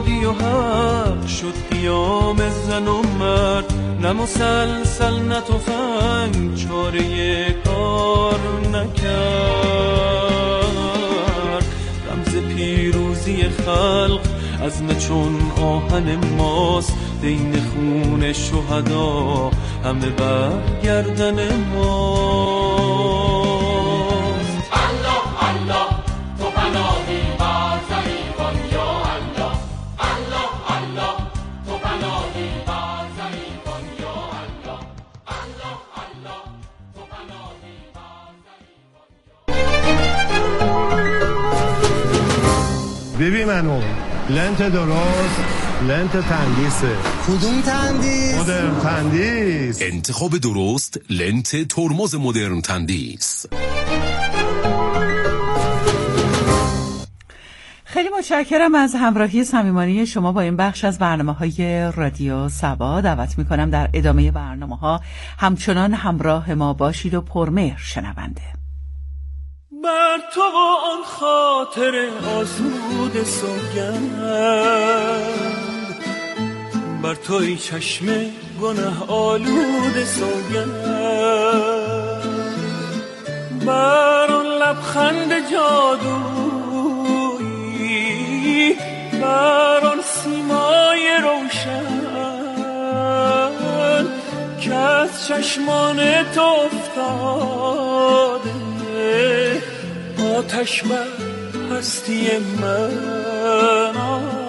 آزادی و حق شد قیام زن و مرد، نه مسلسل نه تفنگ چاره کار نکرد. رمز پیروزی خلق عزم چون آهن ماست، دین خون شهدا همه بر گردن ماست. الله الله تو پناهی بر ضعیفان یا الله، الله الله تو پناهی بر ضعیفان یا الله، الله الله تو پناهی بر ضعیفان. ببین منو لنت درست، لنت تندیسه. کدوم تندیس؟ مدرن تندیس. انتخاب درست لنت ترمز مدرن تندیس. خیلی متشکرم از همراهی صمیمانه شما با این بخش از برنامه‌های رادیو سبا. دعوت می‌کنم در ادامه برنامه‌ها همچنان همراه ما باشید و پرمهر شنونده. بر تو آن خاطر آسود سوگند، بر تو ای چشم گناه آلود سوگند، بر آن لبخند جادویی، بر آن سیمای روشن که از چشمان تو افتاده، آتش بر هستی من،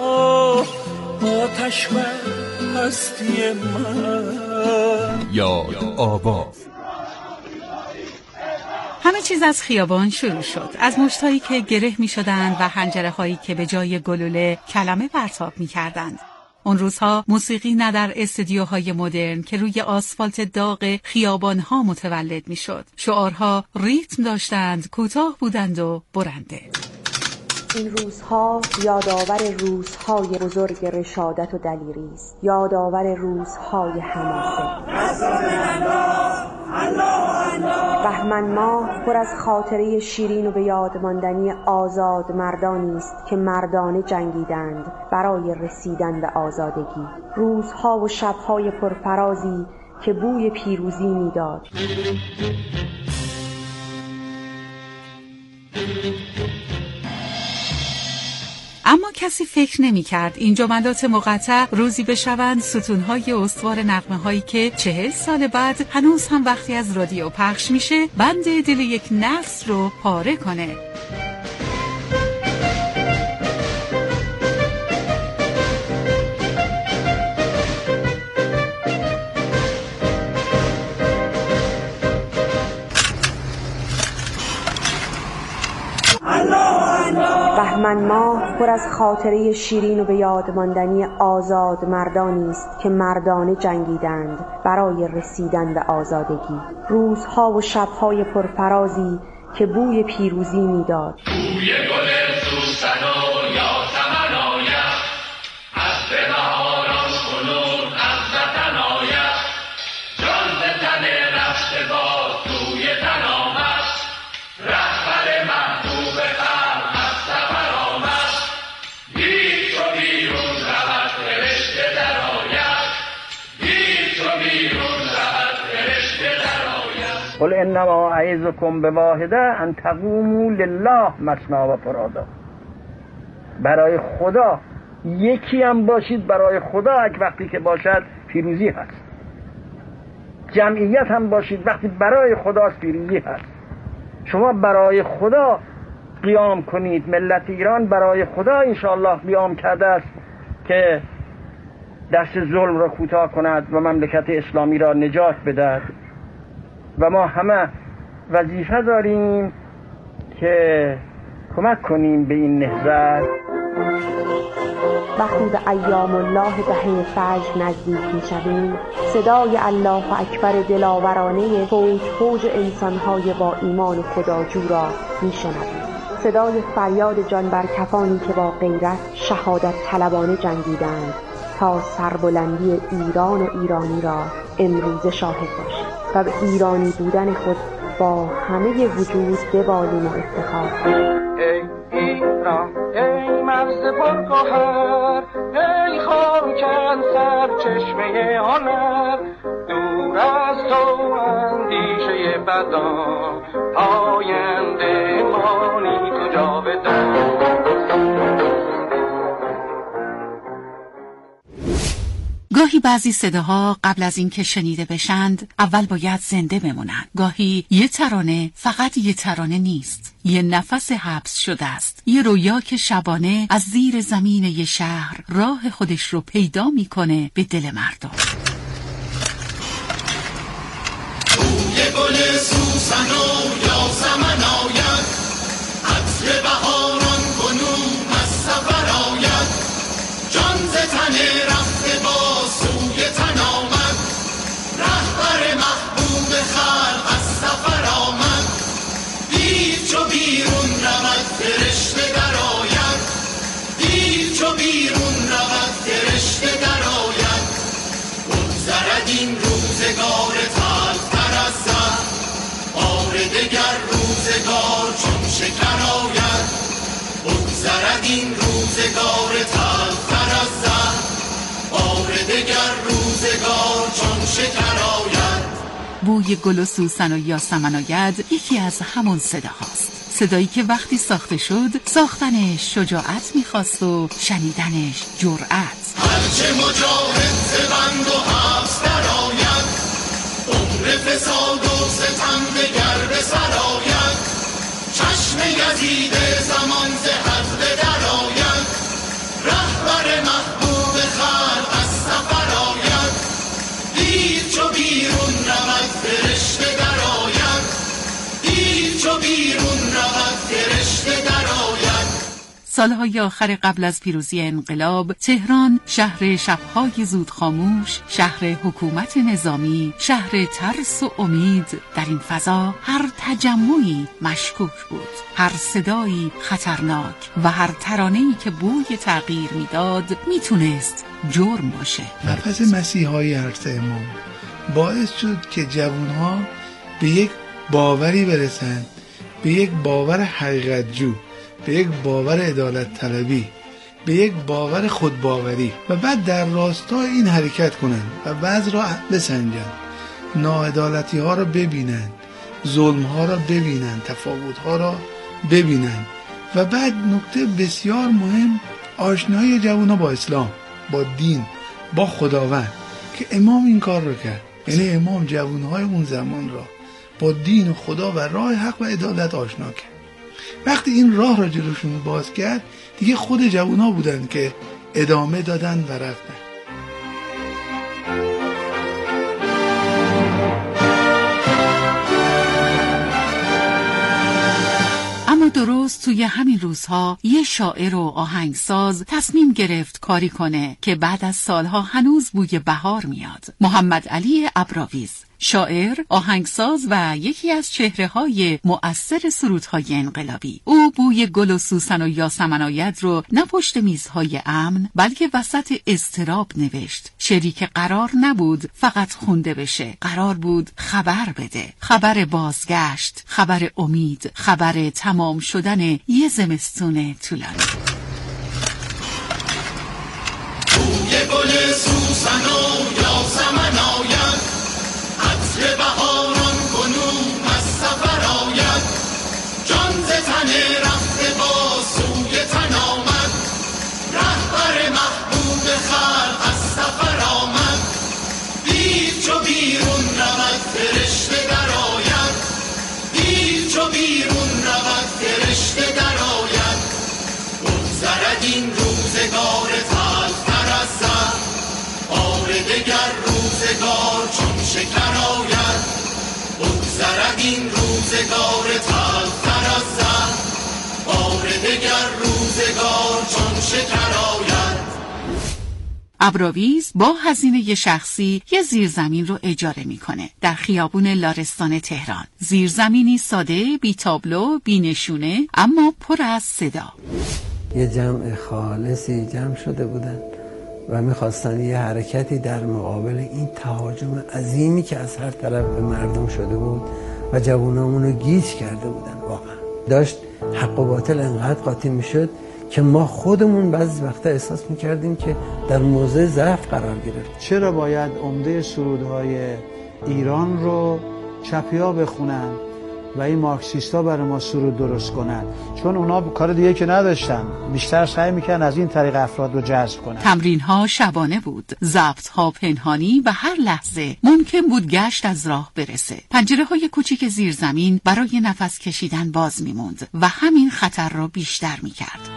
آتش بر هستی من. یاد آباد. همه چیز از خیابان شروع شد، از مشتایی که گره می شدند و حنجره هایی که به جای گلوله کلمه پرتاب می کردند. اون روزها موسیقی نه در استودیوهای مدرن که روی آسفالت داغ خیابانها متولد می شد. شعارها ریتم داشتند، کوتاه بودند و برنده. این روزها یادآور روزهای بزرگ رشادت و دلیری است، یادآور روزهای حماسه. بهمن ماه پر از خاطره شیرین و به یاد ماندنی آزاد مردانی است که مردانه جنگیدند برای رسیدن به آزادگی. روزها و شبهای پرفرازی که بوی پیروزی میداد. اما کسی فکر نمی کرد این جملات مقطع روزی بشوند ستونهای استوار نغمه هایی که 40 سال بعد هنوز هم وقتی از رادیو پخش میشه بند دل یک نسل رو پاره کنه. بهمن ماه پر از خاطره شیرین و به یاد ماندنی آزاد مردانی است که مردانه جنگیدند برای رسیدن به آزادگی. روزها و شبهای پرفرازی که بوی پیروزی میداد. بوی گل سوسن و یاسمن آید، از بهاران کنون از وطن آید، جان ز تن رفته باز توی تن آمد، رهبر محبوب خلق از سفر آمد، دید چو بیرون رود فرشته در آید، دید چو بیرون رود فرشته در آید. قل انما اعظکم بواحده ان تقوموا لله مثنی و فرادا. برای خدا یکی هم باشید، برای خدا وقتی که باشد پیروزی هست. جمعیت هم باشید وقتی برای خداست پیروزی هست. شما برای خدا قیام کنید. ملت ایران برای خدا انشاءالله قیام کرده است که دست ظلم را کوتاه کند و مملکت اسلامی را نجات بدهد و ما همه وظیفه داریم که کمک کنیم به این نهضت. وقتی به ایام الله دهه فجر نزدیک می‌شویم، صدای الله اکبر دلاورانه فوج انسان‌های با ایمان خداجو را می‌شنویم. صدای فریاد جان بر کفانی که با غیرت شهادت طلبانه جنگیدند تا سربلندی ایران و ایرانی را امروز شاهد باشیم و به ایرانی بودن خود با همه وجود ببالیم و افتخار کنیم. ای ایران ای مرز پرگوهر، ای خاکن سر چشمه هنر، دور از تو اندیشه بدان، پاینده مانی تو جاودان. گاهی بعضی صداها قبل از اینکه شنیده بشند اول باید زنده بمونند. گاهی یه ترانه فقط یه ترانه نیست، یه نفس حبس شده است، یه رویا که شبانه از زیر زمین یه شهر راه خودش رو پیدا میکنه به دل مردم. بوی گل سوسن و یاسمن آید، عطر بهاران کنون از سفر آید، جان ز تن رفته با سوی تن آمد، رهبر محبوب خلق از سفر آمد، دیر چو بیرون رود فرشته در آید، دیر چو بیرون رود فرشته در آید، بگذرد این روزگار تلختر از زهر، بار دگر روزگار چون شکر آید، بگذرد این روزگار تلختر از زهر، بار دگر روزگار چون شکر آید. بوی گل و سوسن و یاسمن آید یکی از همون صداهاست. صدایی که وقتی ساخته شد ساختنش شجاعت میخواست و شنیدنش جرأت. هرچه مجاهد ز بند و حبس در آید، عمر فساد و ستم دگر به سر آید، چشم یزید زمان ز حلقه در آید، رهبر محبوب خلق از سفر آید، دیر چو بیرون رود فرشته در آید، دیر چو بیرون رود فرشته در آید. سالهای آخر قبل از پیروزی انقلاب، تهران شهر شب‌های زود خاموش، شهر حکومت نظامی، شهر ترس و امید. در این فضا هر تجمعی مشکوک بود، هر صدایی خطرناک و هر ترانه‌ای که بوی تغییر میداد میتونست جرم باشه. نفس مسیحایی حضرت امام باعث شد که جوانها به یک باوری برسند، به یک باور حقیقت جو، به یک باور عدالت طلبی، به یک باور خودباوری و بعد در راستای این حرکت کنند و بعض را بسنجند، ناعدالتی ها را ببینند، ظلم ها را ببینند، تفاوت ها را ببینند و بعد نکته بسیار مهم آشنایی جوان ها با اسلام، با دین، با خداوند که امام این کار را کرد. یعنی امام جوان های اون زمان را با دین و خدا و راه حق و عدالت آشنا کرد. وقتی این راه را جلوشون باز کرد دیگه خود جوونا بودن که ادامه دادن و رفتن. اما درست توی همین روزها یه شاعر و آهنگساز تصمیم گرفت کاری کنه که بعد از سالها هنوز بوی بهار میاد. محمد علی ابراویز، شاعر، آهنگساز و یکی از چهره‌های مؤثر سرودهای انقلابی. او بوی گل و سوسن و یاسمن آید رو نه پشت میزهای امن بلکه وسط اضطراب نوشت. شعری که قرار نبود فقط خونده بشه، قرار بود خبر بده، خبر بازگشت، خبر امید، خبر تمام شدن یه زمستون طولانی. بوی گل سوسن و یاسمن آید، عطر بهاران کنون از سفر آید، جان ز تن رفته با سوی تن آمد، رهبر محبوب خلق از سفر آمد، دیر چو بیرون رود فرشته در آید، دیر چو بیرون رود فرشته در آید، بگذرد این روزگار تلختر از زهر، بار دگر روزگار چون شکر آید، بگذرد این روزگار تلختر از زهر، بار دگر روزگار چون شکر آید. ابراویز با هزینه شخصی یه زیرزمین رو اجاره میکنه در خیابون لارستان تهران. زیرزمینی ساده، بی تابلو، بی نشونه، اما پر از صدا. یه جمع خالصی جمع شده بودن و میخواستن یه حرکتی در مقابل این تهاجم عظیمی که از هر طرف به مردم شده بود و جوانامون رو گیج کرده بودن. واقعا داشت حق و باطل انقدر قاطی میشد که ما خودمون بعضی وقتا احساس میکردیم که در موضع ضعف قرار گرفتیم. چرا باید عمده سرودهای ایران رو چپیا بخونن و این مارکسیستا برای ما سرود درست کنن؟ چون اونا کار دیگه که نداشتن، بیشتر سعی میکنن از این طریق افراد رو جذب کنن. تمرین ها شبانه بود، ضبط ها پنهانی و هر لحظه ممکن بود گشت از راه برسه. پنجره های کوچیک زیر زمین برای نفس کشیدن باز میموند و همین خطر را بیشتر میکرد.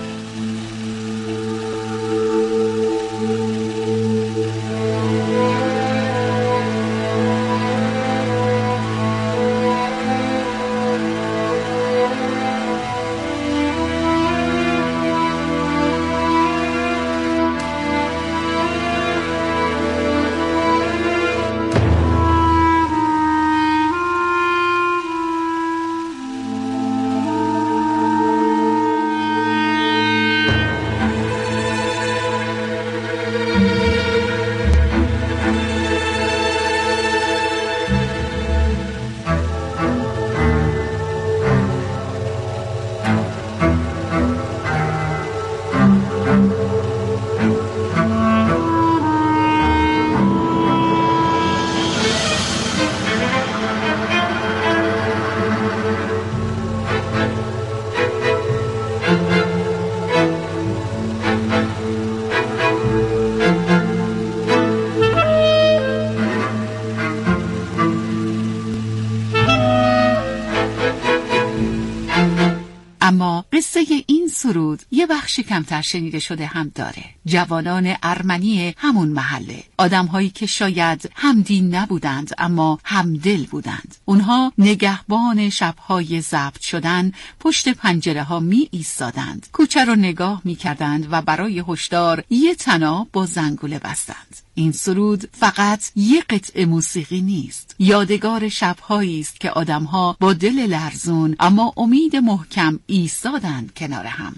اما قصه این سرود یه بخشی کمتر شنیده شده هم داره. جوانان ارمنی همون محله، آدم‌هایی که شاید همدین نبودند اما همدل بودند. اونها نگهبان شب‌های ضبط شدن پشت پنجره‌ها می ایستادند، کوچه رو نگاه می‌کردند و برای هشدار یه طناب با زنگوله بستند. این سرود فقط یه قطعه موسیقی نیست، یادگار شب‌هایی است که آدم‌ها با دل لرزون اما امید محکم ایستادند کنار هم.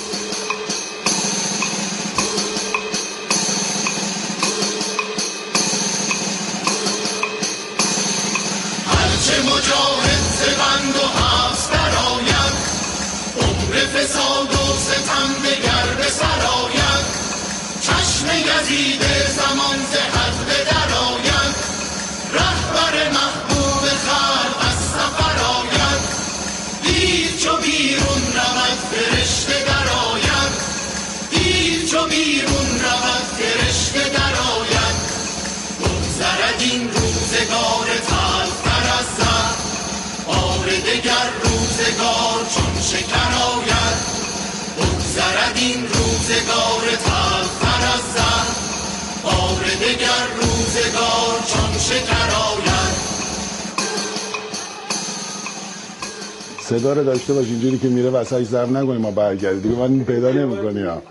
هرچه مجاهد زبند و حبس درآید، عمر فساد و ستم دگر به سر آید، چشم یزید زمان ز حد درآید، رهبر محبوب خلق از سفر آید، دید چو بیرون رود فرشته درآید، دید چو بیرون رود فرشته درآید، بگذرد این روزگار تلختر از زهر، بار دگر روزگار چون شکر آید، بگذرد این روزگار تلختر از زهر، بار دگر روزگار چون شکر آید. صدا رو داشته باش، اینجوری که میره وسایل ضرب نکنی ما برگردیم دیگه، من پیدا نمی‌کنی ها.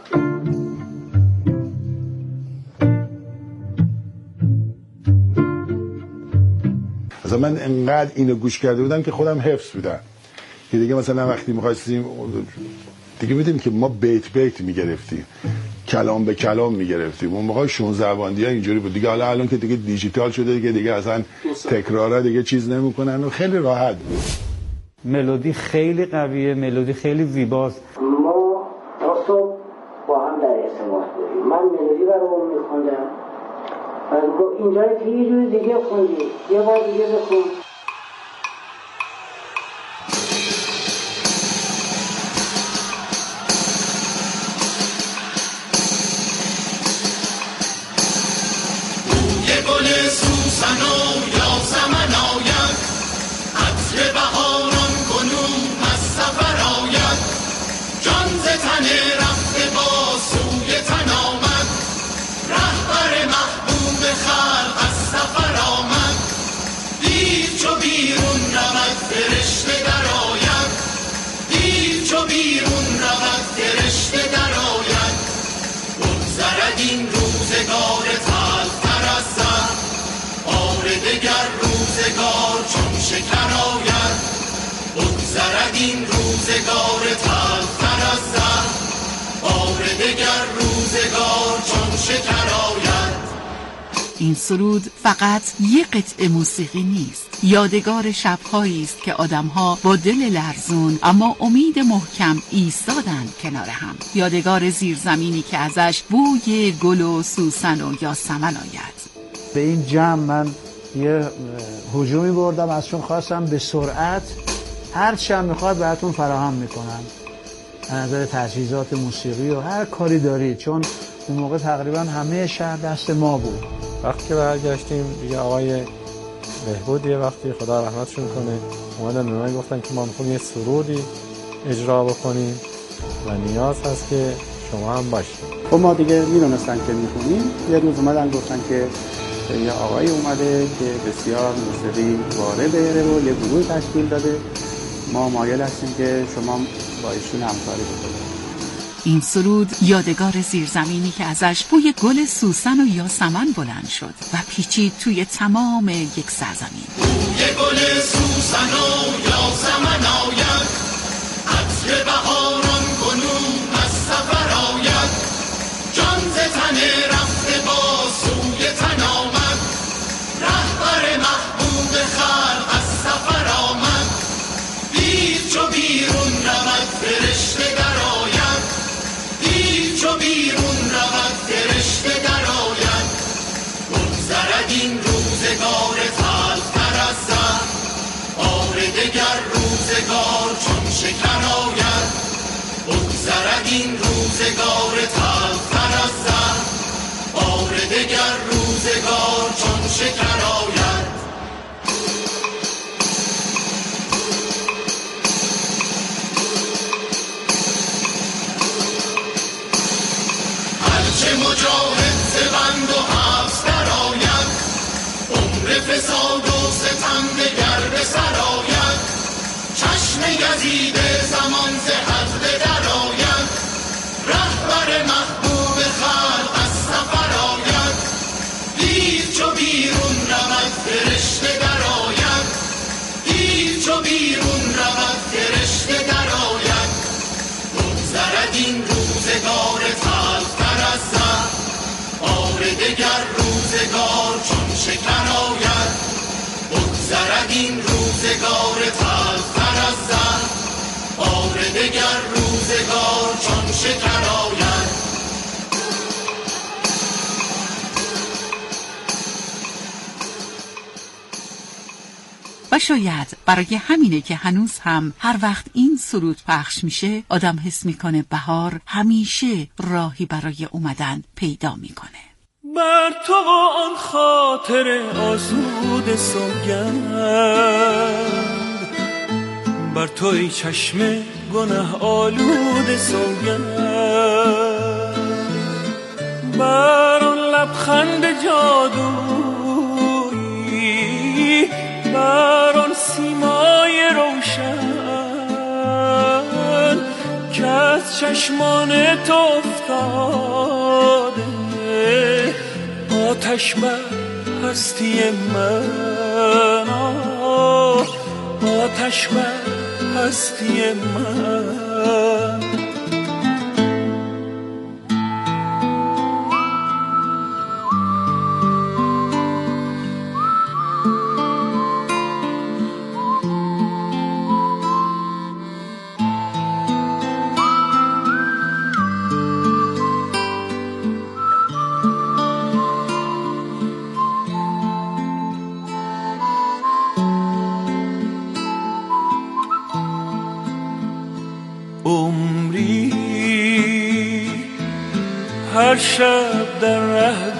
مثلا من انقدر اینو گوش کرده بودم که خودم حفظ بودم که دیگه مثلا وقتی می‌خواستیم دیگه می‌دونیم که ما بیت می‌گرفتیم، کلام به کلام می‌گرفتیم. اون موقع 16 باندی‌ها اینجوری بود دیگه. حالا الان که دیگه دیجیتال شده دیگه اصلا تکرارا دیگه چیز نمی‌کنن و خیلی راحت بود. ملودی خیلی قویه، ملودی خیلی زیباست. ما تا صبح با هم در ارتباط بودیم. من ملودی برام می‌خوندم، بعد گفت اینجا که یه جور دیگه خوندی، یه بار دیگه بخون. بوی گل سوسن و یاسمن آید، عطر بهاران کنون از سفر آید، جان ز تن رفته با سوی تن آمد، رهبر محبوب خلق از سفر آمد، دید چو بیرون رود فرشته درآید، دید چو بیرون رود فرشته درآید، بگذرد این روزگار تلختر از زهر، بار دگر روزگار چون شکر آید، بگذرد این روزگار تلختر از زهر، بار دگر روزگار چون شکر آید. این سرود فقط یک قطعه موسیقی نیست، یادگار شب‌هایی است که آدم‌ها با دل لرزون اما امید محکم ایستادند کنار هم، یادگار زیرزمینی که ازش بوی گل و سوسن و یاسمن آید. به این جمع من یه هجومی بردم، ازشون خواستم به سرعت هر چی هم میخواد براتون فراهم میکنم از نظر تجهیزات موسیقی و هر کاری دارید، چون اون موقع تقریبا همه شهر دست ما بود. وقتی که برگشتیم دیگه آقای بهبود یه وقتی خدا رحمتشون کنه اومدن به من گفتن که ما میخوایم یه سرودی اجرا بکنیم و نیاز هست که شما هم باشید. خب ما دیگه میدونستن که میخونیم. یه روز اومدن گفتن که یه آقای اومده که بسیار موسیقی وارده و یه گروه تشکیل داده، ما مایل هستیم که شما با ایشون همکاری بکنید. این سرود یادگار زیرزمینی که ازش بوی گل سوسن و یاسمن بلند شد و پیچید توی تمام یک سرزمین. بوی گل سوسن و یاسمن آید، عطر بهاران کنون از سفر آید، جان ز تن رفته با سوی تن آمد، رهبر محبوب خلق از سفر آمد، دید چو بیرون رود فرشته در آید، دید چو بیرون رود فرشته در آید، بگذرد این روزگار تلختر از زهر، بار دگر روزگار چون شکر آید، بگذرد این روزگار تلختر از زهر، بار دگر روزگار چون شکر آید. هرچه مجاهد ز بند و حبس در آید، عمر فساد و ستم دگر به سر آید، چشم یزید زمان ز حد در آید، رهبر محبوب خلق از سفر آید، دید چو بیرون رود فرشته در آید، دید چو بیرون رود فرشته در آید، بگذرد این روزگار تلختر از زهر، بار دگر روزگار چون شکر آید، بگذرد این روزگار تلختر از زهر، بار دگر روزگار چون شکر آید. و شاید برای همینه که هنوز هم هر وقت این سرود پخش میشه آدم حس میکنه بهار همیشه راهی برای اومدن پیدا میکنه. بر تو آن خاطر آسود سوگند، بر تو ای چشم گناه آلود سوگند، بر آن لبخند جادویی، بر آن سیمای روشن که از چشمان تو افتاده، آتش بر هستی من، آتش بر هستی من. هر شب در ره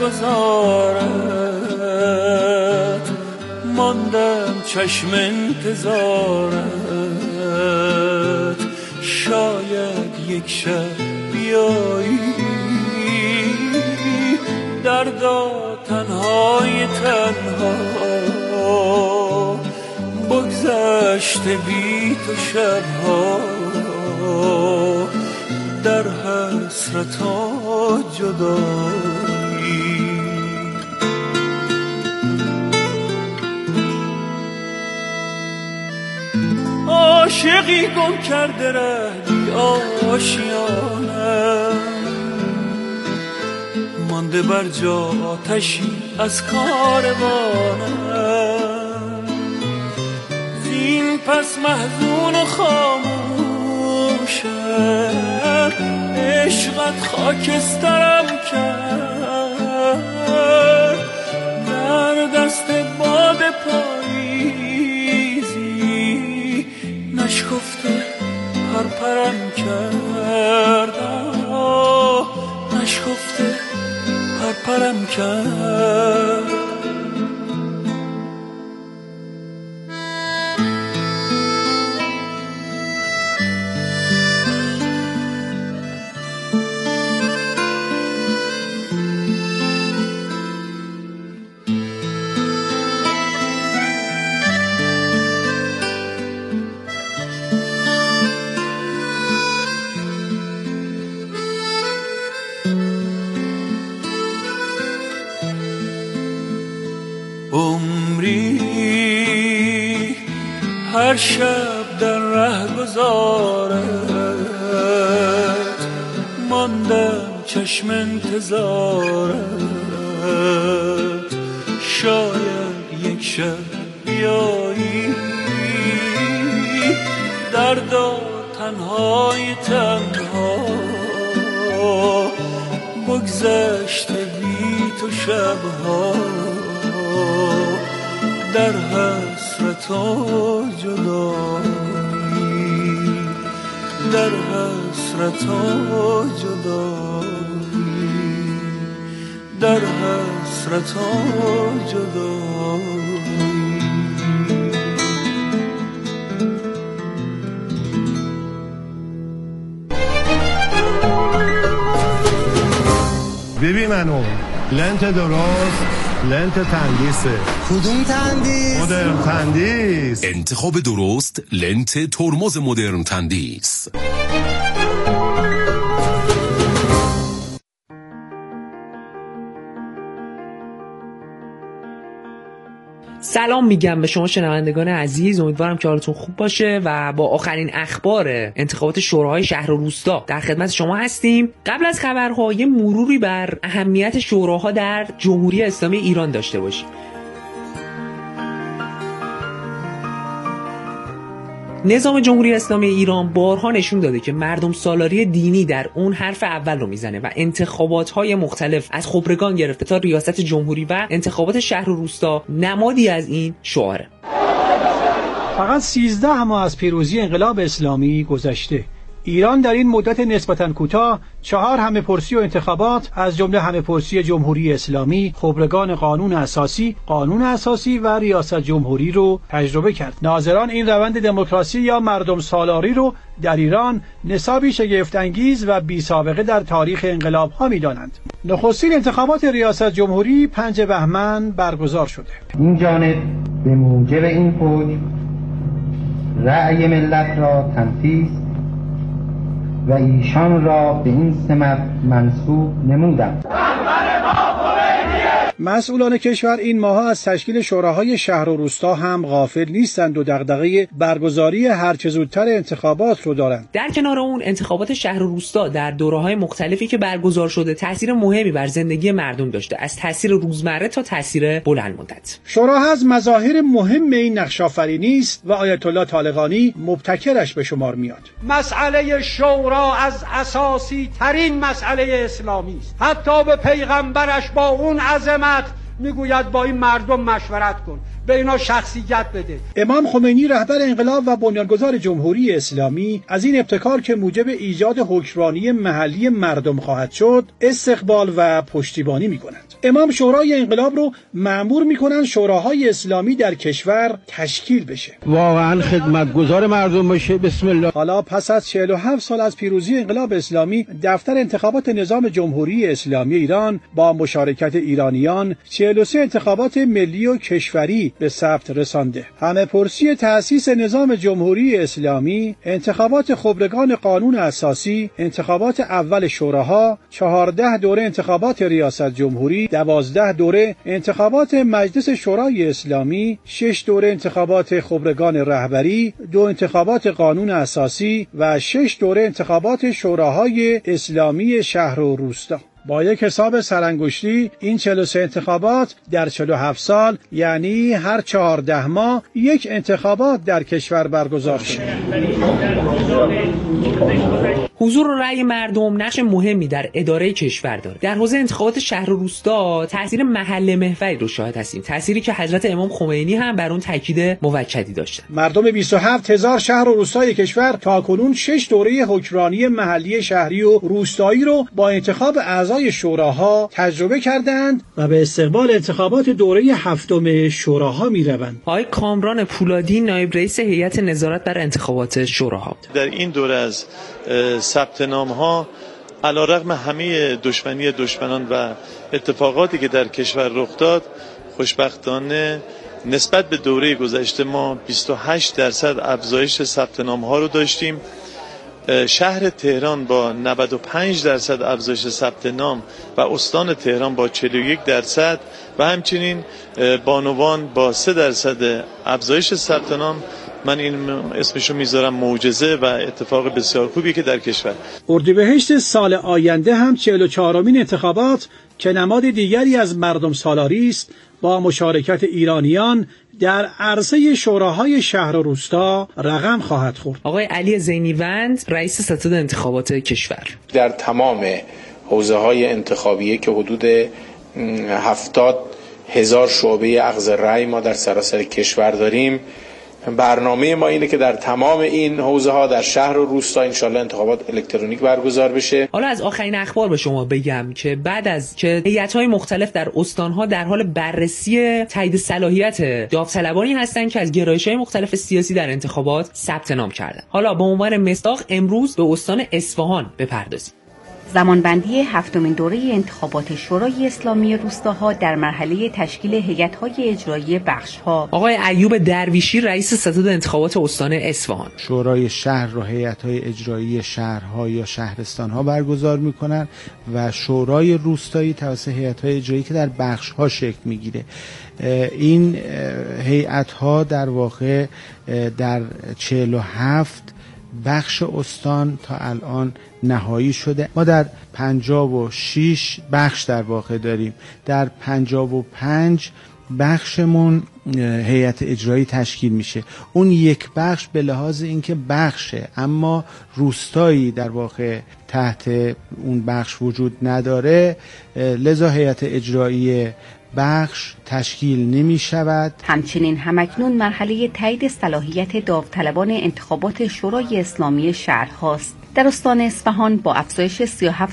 گذارت، ماندم چشم انتظارت، شاید یک شب بیایی دردا تنهای تنها، بگذشته بی تو شبها در حسرت و جدایی. عاشقی گم کرده ره بی آشیانه، مانده بر جا آتشی از کاروانم. زین پس محزون و خاموشم عشقت خاکسترم کرد. در دست باد پاییزی نشکفته پرپرم کرد. نشکفته پرپرم کرد. هر شب در ره گذارت ماندم چشم انتظارت. شاید یک شب بیایی دردا تنهای تنها بگذشته بی تو شبها در حسرت و جدایی. در حسرت و جدایی. در حسرت و جدایی. ببین منو لنت درست، لنت تندیسه. کدوم تندیس؟ مدرن تندیس. انتخاب درست لنت ترمز مدرن تندیس. سلام میگم به شما شنوندگان عزیز، امیدوارم که حالتون خوب باشه و با آخرین اخبار انتخابات شوراهای شهر و روستا در خدمت شما هستیم. قبل از خبرها یه مروری بر اهمیت شوراها در جمهوری اسلامی ایران داشته باشیم. نظام جمهوری اسلامی ایران بارها نشون داده که مردم سالاری دینی در اون حرف اول رو میزنه و انتخابات‌های مختلف از خبرگان گرفته تا ریاست جمهوری و انتخابات شهر و روستا نمادی از این شعاره. فقط 13 ماه از پیروزی انقلاب اسلامی گذشته. ایران در این مدت نسبتاً کوتاه 4 همه‌پرسی و انتخابات از جمله همه‌پرسی جمهوری اسلامی، خبرگان قانون اساسی و ریاست جمهوری رو تجربه کرد. ناظران این روند دموکراسی یا مردم سالاری رو در ایران نسابی شگفت انگیز و بی سابقه در تاریخ انقلاب ها می‌دانند. نخستین انتخابات ریاست جمهوری 5 بهمن برگزار شده. این جانب به موجب این حکم رأی ملت را تنفیذ و ایشان را به این سمت منصوب نمودند. مسئولان کشور این ماها از تشکیل شوراهای شهر و روستا هم غافل نیستند و دغدغه برگزاری هرچه زودتر انتخابات رو دارند. در کنار اون انتخابات شهر و روستا در دوره‌های مختلفی که برگزار شده تاثیر مهمی بر زندگی مردم داشته، از تاثیر روزمره تا تاثیر بلند مدت. شوراها از مظاهر مهم این نقش‌آفرینی است و آیت الله طالقانی مبتکرش به شمار میاد. مسئله شورا از اساسی ترین مسئله اسلامی است. حتی به پیغمبرش با اون عظمت میگوید با این مردم مشورت کن، به اینا شخصیت بده. امام خمینی رهبر انقلاب و بنیانگذار جمهوری اسلامی از این ابتکار که موجب ایجاد حکمرانی محلی مردم خواهد شد استقبال و پشتیبانی میکنند. امام شورای انقلاب رو مأمور میکنن شوراهای اسلامی در کشور تشکیل بشه، واقعا خدمتگزار مردم باشه. بسم الله. حالا پس از 47 سال از پیروزی انقلاب اسلامی دفتر انتخابات نظام جمهوری اسلامی ایران با مشارکت ایرانیان 43 انتخابات ملی و کشوری به ثبت رسانده. همه‌پرسی تأسیس نظام جمهوری اسلامی، انتخابات خبرگان قانون اساسی، انتخابات اول شوراها، 14 دوره انتخابات ریاست جمهوری، 12 دوره انتخابات مجلس شورای اسلامی، 6 دوره انتخابات خبرگان رهبری، 2 انتخابات قانون اساسی و 6 دوره انتخابات شوراهای اسلامی شهر و روستا. با یک حساب سرانگشتی این 43 انتخابات در 47 سال، یعنی هر 14 ماه یک انتخابات در کشور برگزار شد. حضور و رأی مردم نقش مهمی در اداره کشور داره. در حوزه انتخابات شهر و روستا تاثیر محل محوری رو شاهد هستیم، تأثیری که حضرت امام خمینی هم بر اون تاکید موکدی داشتن. مردم 27000 شهر و روستای کشور تاکنون 6 دوره حکمرانی محلی، شهری و روستایی رو با انتخاب اعضای شوراها تجربه کردند و به استقبال انتخابات دوره 7 شوراها میروند. آقای کامران پولادی، نایب رئیس هیئت نظارت بر انتخابات شوراها، در این دوره از ثبت نام‌ها علیرغم همه دشمنان و اتفاقاتی که در کشور رخ داد، خوشبختانه نسبت به دوره گذشته ما 28% افزایش ثبت نام‌ها رو داشتیم. شهر تهران با 95% افزایش ثبت نام و استان تهران با 41% و همچنین بانوان با 3% افزایش ثبت نام. من این اسمشو میذارم معجزه و اتفاق بسیار خوبی که در کشور. اردیبهشت سال آینده هم 44مین انتخابات که نماد دیگری از مردم سالاری است، با مشارکت ایرانیان در عرصه شوراهای شهر و روستا رقم خواهد خورد. آقای علی زینیوند، رئیس ستاد انتخابات کشور، در تمام حوزه‌های انتخابیه که حدود 70,000 شعبه اخذ رأی ما در سراسر کشور داریم، برنامه ما اینه که در تمام این حوزه ها در شهر و روستا انشالله انتخابات الکترونیک برگزار بشه. حالا از آخرین اخبار به شما بگم که بعد از که هیئت‌های مختلف در استان‌ها در حال بررسی تایید صلاحیت داوطلبانی هستند که از گرایش‌های مختلف سیاسی در انتخابات ثبت نام کردند. حالا به عنوان مصداق امروز به استان اصفهان بپردازیم. زمانبندی 7مین دوره انتخابات شورای اسلامی روستاها در مرحله تشکیل هیئت‌های اجرایی بخش‌ها. آقای ایوب درویشی، رئیس ستاد انتخابات استان اصفهان، شورای شهر رو هیئت‌های اجرایی شهرها یا شهرستان‌ها برگزار می‌کنند و شورای روستایی توسط هیئت‌های اجرایی که در بخش‌ها شکل می‌گیره. این هیئت‌ها در واقع در 47 بخش استان تا الان نهایی شده. ما در 56 بخش در واقع داریم. در 55 بخشمون هیئت اجرایی تشکیل میشه. اون یک بخش به لحاظ اینکه بخشه اما روستایی در واقع تحت اون بخش وجود نداره، لذا هیئت اجرایی بخش تشکیل نمی شود. همچنین همکنون مرحله تایید صلاحیت داوطلبان انتخابات شورای اسلامی شهرهاست. در استان اصفهان با افزایش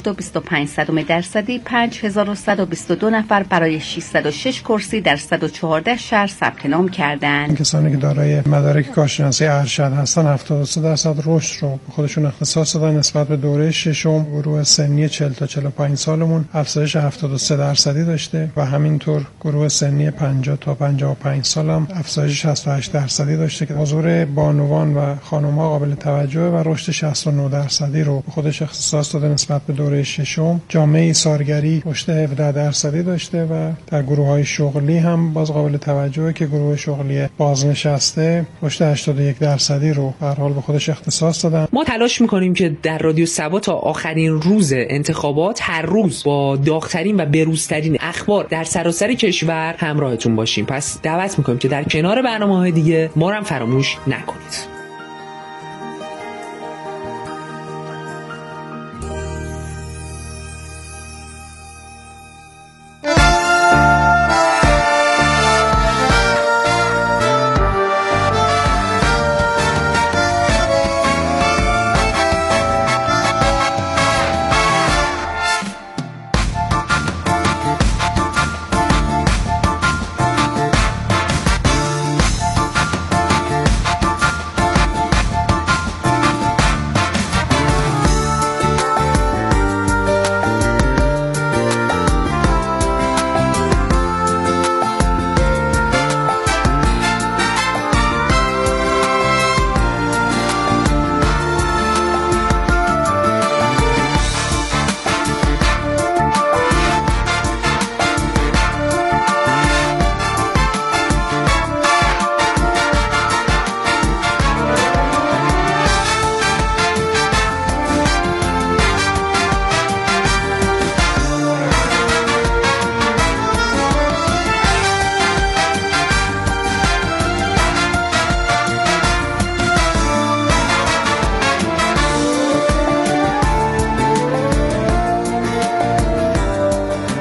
37.25% 5122 نفر برای 606 کرسی در 114 شهر ثبت نام کردند. کسانی که دارای مدارک کارشناسی ارشد هستن 73% رشد رو به خودشون اختصاص دادن نسبت به دوره ششم. گروه سنی 40 تا 45 سالمون افزایش 73% داشته و همینطور گروه سنی 50 تا 55 سال هم افزایش 68% داشته که حضور بانوان و خانم‌ها قابل توجه و رشد 69% رو به خودش اختصاص داده نسبت به دوره ششم. جامعه ایثارگری رشد 17% داشته و در گروه‌های شغلی هم باز قابل توجهه که گروه شغلی بازنشسته رشد 81% رو به هر حال به خودش اختصاص دادن. ما تلاش می‌کنیم که در رادیو سبا تا آخرین روز انتخابات هر روز با داغ‌ترین و بروزترین اخبار در سراسر کشور همراهتون باشیم. پس دعوت می‌کنیم که در کنار برنامه‌های دیگه ما رو هم فراموش نکنید.